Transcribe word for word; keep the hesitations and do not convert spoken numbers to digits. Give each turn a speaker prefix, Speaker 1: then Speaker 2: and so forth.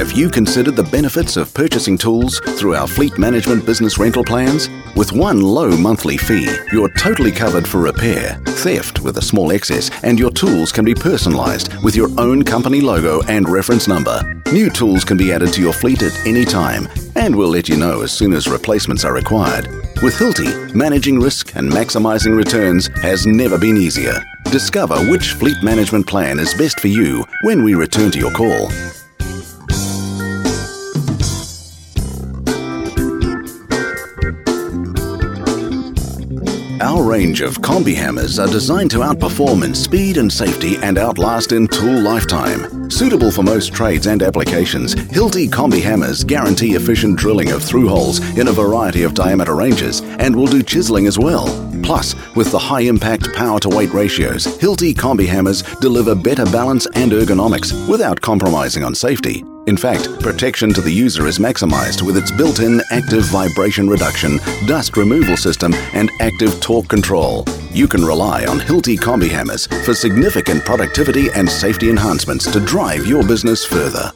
Speaker 1: Have you considered the benefits of purchasing tools through our fleet management business rental plans? With one low monthly fee, you're totally covered for repair, theft with a small excess, and your tools can be personalised with your own company logo and reference number. New tools can be added to your fleet at any time, and we'll let you know as soon as replacements are required. With Hilti, managing risk and maximising returns has never been easier. Discover which fleet management plan is best for you when we return to your call. Our range of combi hammers are designed to outperform in speed and safety and outlast in tool lifetime. Suitable for most trades and applications, Hilti combi hammers guarantee efficient drilling of through holes in a variety of diameter ranges and will do chiseling as well. Plus, with the high impact power to weight ratios, Hilti combi hammers deliver better balance and ergonomics without compromising on safety. In fact, protection to the user is maximized with its built-in active vibration reduction, dust removal system, and active torque control. You can rely on Hilti combi hammers for significant productivity and safety enhancements to drive your business further.